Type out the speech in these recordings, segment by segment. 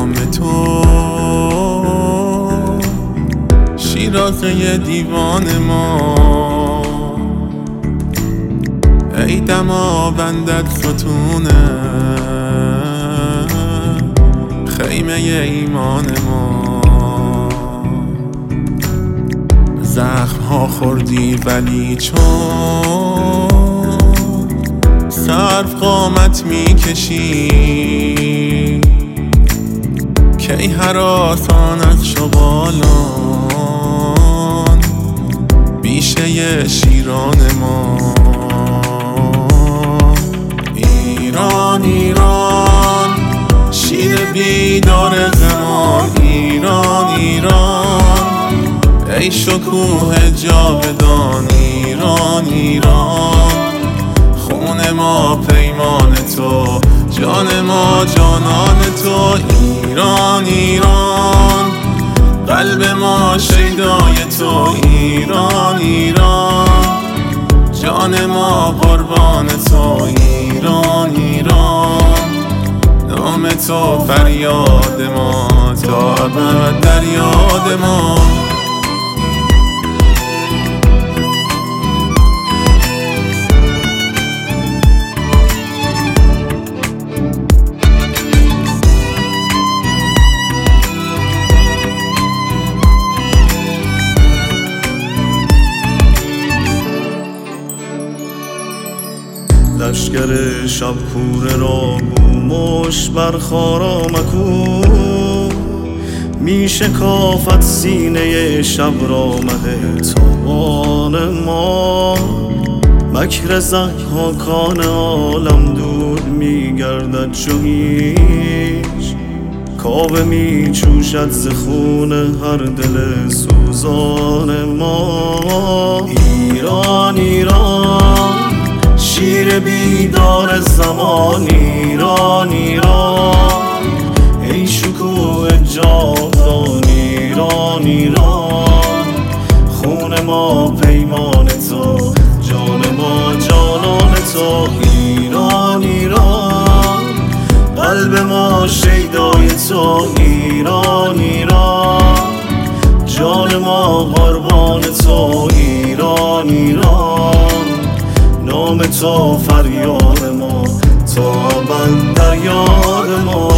نام تو شیرازه دیوان ما، ای دما بندت ستونه خیمه ایمان ما. زخم ها خوردی ولی چون صرف قامت میکشی، کی هراسان از شغالان بیشه شیران ما. ایران ایران شیر بیدار زمان، ایران ایران ای شکوه جاودان، ایران ایران خون ما پیمان تو، جان ما جانان تو. ایران ایران قلب ما شیدای تو، ایران ایران جان ما قربان تو. ایران ایران نام تو فریاد ما، تا ابد در یاد ما. لشگر شب کوره را گومش بر خارا مکو، می شکافت سینه شب را مه تابان ما. مکر ضحاکان عالم دور می گردد چو هیچ، کاوه می جوشد ز خون هر دل سوزان ما. ایران ایران شیر بیدار زمان، ایران ایران ای شکوه جاودان، ایران ایران خون ما پیمان تو، جان ما جانان تو. ایران ایران قلب ما شیدای تو، ایران ایران جان ما قربان تو. ایران ایران نام تو فریاد ما، تا ابد در یاد ما.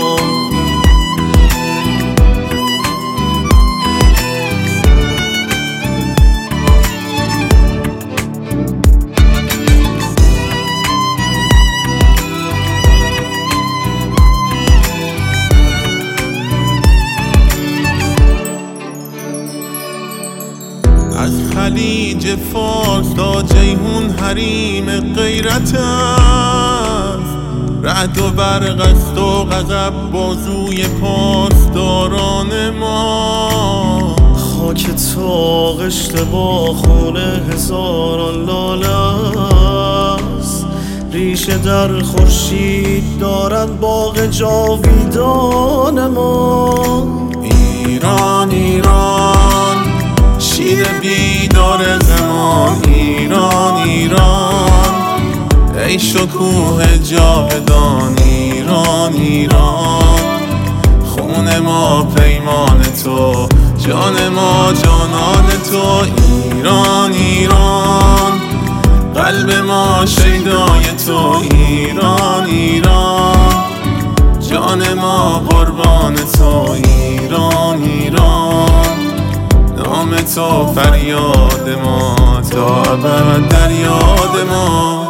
از خلیج فارس تا جیهون حریم غیرت است، رعد و برق است و غضب بازوی پاسداران ما. خاک تو آغشته با خون هزاران لاله است، ریشه در خورشید دارد باغ جاویدان ما. ایران ایران شیر بیدار زمان، ایران ایران ای شکوه جاودان، ایران ایران خون ما پیمان تو، جان ما جانان تو. ایران ایران قلب ما شیدای تو، ایران ایران جان ما قربان تو. ایران ایران نام تو فریاد ما، تا ابد در یاد ما.